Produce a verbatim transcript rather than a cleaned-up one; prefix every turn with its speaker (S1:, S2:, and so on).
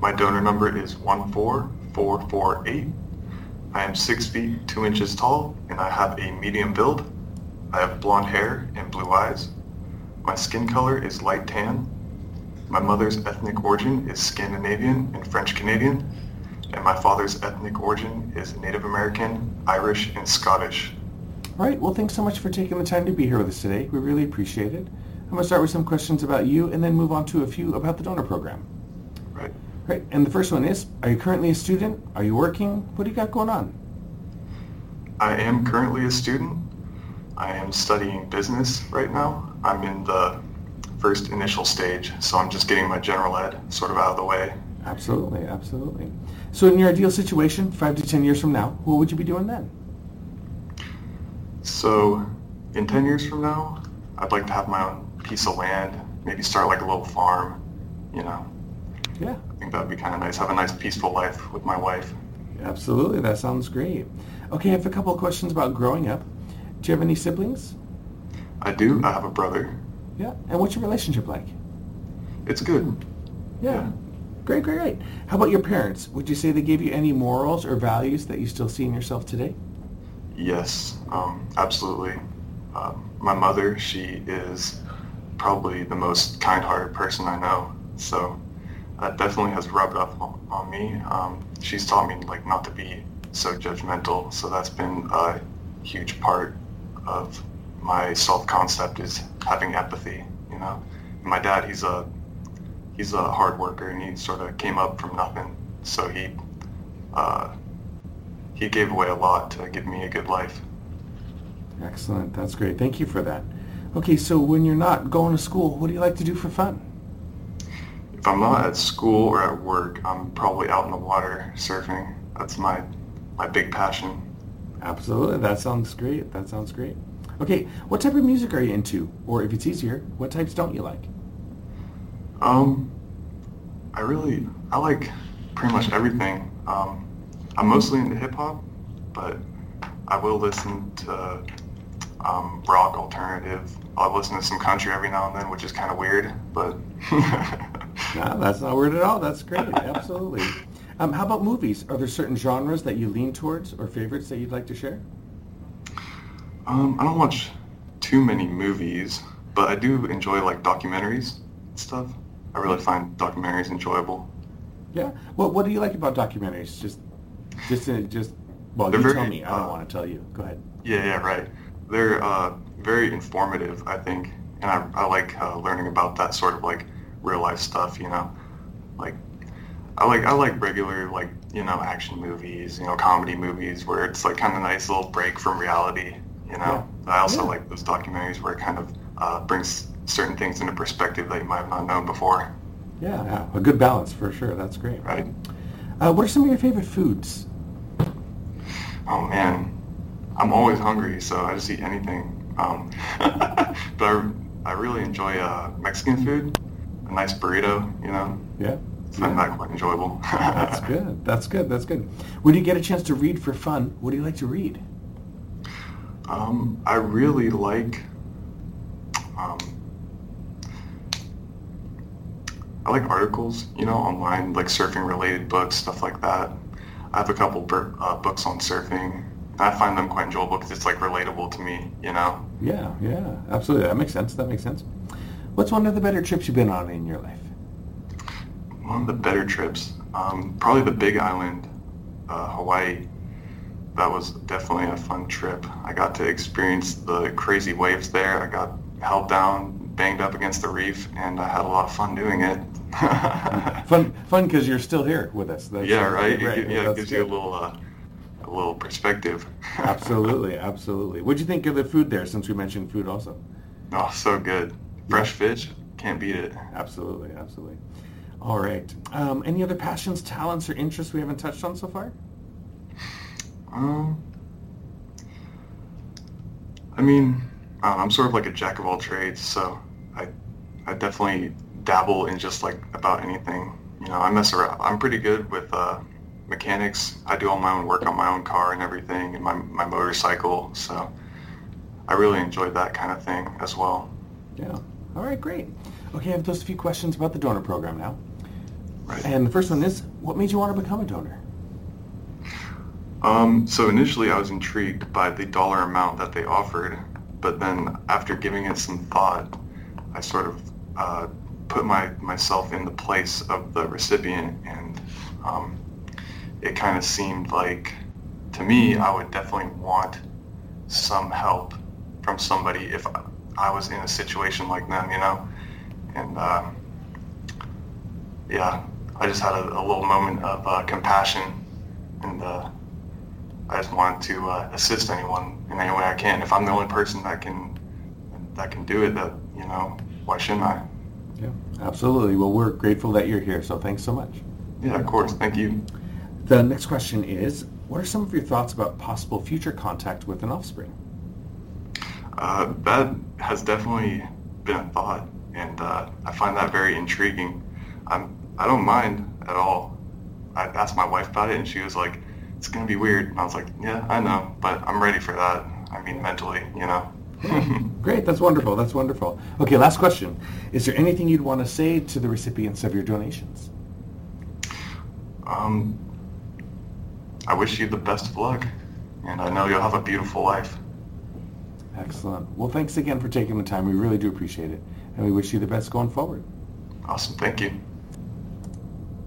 S1: My donor number is one four four four eight. I am six feet two inches tall, and I have a medium build. I have blonde hair and blue eyes. My skin color is light tan. My mother's ethnic origin is Scandinavian and French Canadian, and my father's ethnic origin is Native American, Irish, and Scottish.
S2: All right, well, thanks so much for taking the time to be here with us today. We really appreciate it. I'm going to start with some questions about you and then move on to a few about the donor program.
S1: Right.
S2: Right, and the first one is, are you currently a student? Are you working? What do you got going on?
S1: I am currently a student. I am studying business right now. I'm in the first initial stage, so I'm just getting my general ed sort of out of the way.
S2: Absolutely, absolutely. So in your ideal situation, five to ten years from now, what would you be doing then?
S1: So in ten years from now, I'd like to have my own piece of land, maybe start like a little farm, you know.
S2: Yeah.
S1: I think that would be kind of nice, have a nice peaceful life with my wife.
S2: Absolutely, that sounds great. Okay, I have a couple of questions about growing up. Do you have any siblings?
S1: I do. I have a brother.
S2: Yeah, and what's your relationship like?
S1: It's good.
S2: Yeah.
S1: Yeah.
S2: Great, great, great. How about your parents? Would you say they gave you any morals or values that you still see in yourself today?
S1: Yes, um, absolutely. Uh, my mother, she is probably the most kind-hearted person I know, so that definitely has rubbed off on, on me. Um, she's taught me like not to be so judgmental, so that's been a huge part of my self-concept is having empathy, you know. And my dad, he's a he's a hard worker, and he sort of came up from nothing, so he uh, he gave away a lot to give me a good life.
S2: Excellent. That's great. Thank you for that. Okay, so when you're not going to school, what do you like to do for fun?
S1: If I'm not at school or at work, I'm probably out in the water surfing. That's my my big passion.
S2: Absolutely. That sounds great. That sounds great. Okay, what type of music are you into? Or if it's easier, what types don't you like?
S1: Um, I really, I like pretty much everything. Um, I'm mostly into hip-hop, but I will listen to um, rock, alternative. I'll listen to some country every now and then, which is kind of weird, but...
S2: No, that's not weird at all. That's great. Absolutely. Um, how about movies? Are there certain genres that you lean towards or favorites that you'd like to share?
S1: Um, I don't watch too many movies, but I do enjoy like documentaries and stuff. I really find documentaries enjoyable.
S2: Yeah. What What do you like about documentaries? Just, just, uh, just. Well,
S1: They're
S2: you
S1: very,
S2: tell me. I don't
S1: uh,
S2: want to tell you. Go ahead.
S1: Yeah, yeah, right. They're uh, very informative, I think, and I, I like uh, learning about that sort of like real life stuff. You know, like I like I like regular like you know action movies, you know comedy movies where it's like kind of nice little break from reality. You know,
S2: Yeah.
S1: I also
S2: Yeah.
S1: like those documentaries where it kind of uh, brings certain things into perspective that you might have not known before.
S2: Yeah, yeah. A good balance for sure. That's great.
S1: Right.
S2: Uh, what are some of your favorite foods?
S1: Oh man, I'm always hungry, so I just eat anything. Um, but I, I really enjoy uh, Mexican food, a nice burrito, you know.
S2: Yeah.
S1: I find that quite enjoyable.
S2: That's good. That's good. That's good. When you get a chance to read for fun, what do you like to read?
S1: Um, I really like, um, I like articles, you know, online, like surfing related books, stuff like that. I have a couple bur- uh, books on surfing. I find them quite enjoyable because it's like relatable to me, you know.
S2: Yeah, yeah, absolutely. That makes sense. That makes sense. What's one of the better trips you've been on in your life?
S1: One of the better trips, um, probably the Big Island, uh, Hawaii. That was definitely a fun trip. I got to experience the crazy waves there. I got held down, banged up against the reef, and I had a lot of fun doing it.
S2: Fun, fun, because you're still here with us. That's,
S1: Yeah,
S2: uh,
S1: right. It,
S2: right.
S1: gi- yeah, it
S2: That's
S1: gives you a
S2: good.
S1: little, uh, a little perspective.
S2: Absolutely, absolutely. What'd you think of the food there? Since we mentioned food, also.
S1: Oh, so good. Fresh fish, can't beat it.
S2: Absolutely, absolutely. All right. Um, any other passions, talents, or interests we haven't touched on so far?
S1: Um, I mean, uh, I'm sort of like a jack of all trades, so I, I definitely dabble in just like about anything. You know, I mess around. I'm pretty good with uh, mechanics. I do all my own work on my own car and everything, and my my motorcycle. So I really enjoyed that kind of thing as well.
S2: Yeah. All right, great. Okay, I have those few questions about the donor program now.
S1: Right.
S2: And the first one is, what made you want to become a donor?
S1: Um, so initially I was intrigued by the dollar amount that they offered, but then after giving it some thought, I sort of uh, put my myself in the place of the recipient, and um, it kind of seemed like, to me, I would definitely want some help from somebody if I was in a situation like them, you know? And um, yeah, I just had a, a little moment of uh, compassion, and uh, I just wanted to uh, assist anyone in any way I can. If I'm the only person that can that can do it, that, you know, why shouldn't I?
S2: Yeah, absolutely. Well, we're grateful that you're here, so thanks so much.
S1: Yeah, of course. Thank you.
S2: The next question is, what are some of your thoughts about possible future contact with an offspring?
S1: Uh, that has definitely been a thought, and uh, I find that very intriguing. I'm, I don't mind at all. I asked my wife about it, and she was like, it's going to be weird. And I was like, yeah, I know, but I'm ready for that. I mean, mentally, you know.
S2: Great, that's wonderful, that's wonderful. Okay, last question. Is there anything you'd want to say to the recipients of your donations?
S1: Um, I wish you the best of luck, and I know you'll have a beautiful life.
S2: Excellent. Well, thanks again for taking the time. We really do appreciate it, and we wish you the best going forward.
S1: Awesome. Thank you.